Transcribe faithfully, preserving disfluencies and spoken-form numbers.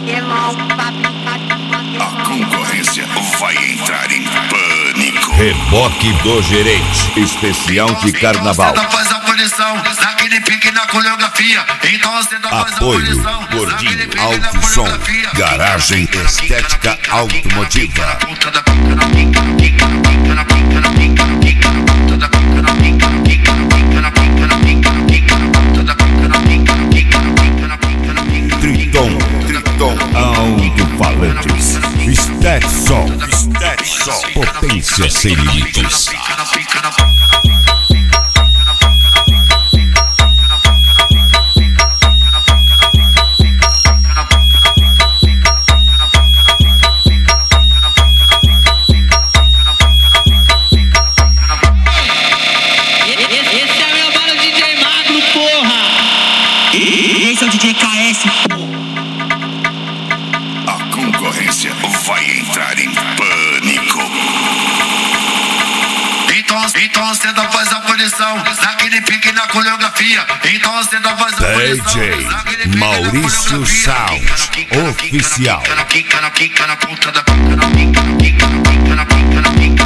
A concorrência vai entrar em pânico. Reboque do Gerente, especial de carnaval. Apoio Gordinho Alto Som, garagem estética automotiva. Triton, Triton Alto-Falantes, Stetson, Stetson, potência sem limites. Esse é o D J K S. A concorrência vai entrar em pânico. Então, então você não faz a punição naquele pique na coreografia. Então você não faz a punição. D J Maurício Sound Oficial. Pica na pica na ponta da pica na pica na pica na pica na pica na pica.